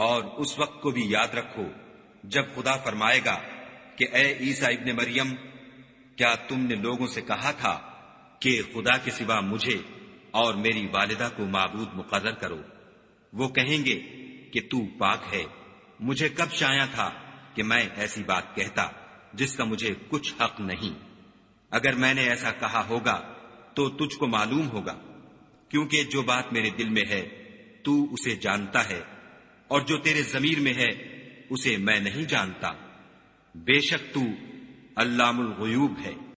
और उस वक्त को भी याद रखो जब खुदा फरमाएगा कि ए ईसा इब्ने मरियम, क्या तुमने लोगों से कहा था कि खुदा के सिवा मुझे और मेरी वालिदा को माबूद मुकर्रर करो? वो कहेंगे कि तू पाक है। मुझे कब शाया था कि मैं ऐसी बात कहता जिसका मुझे कुछ हक नहीं। अगर मैंने ऐसा कहा होगा तो तुझको मालूम होगा, क्योंकि जो बात मेरे दिल में है तू उसे जानता है, और जो तेरे ज़मीर में है उसे मैं नहीं जानता। बेशक तू अल्लामुल गुयूब है।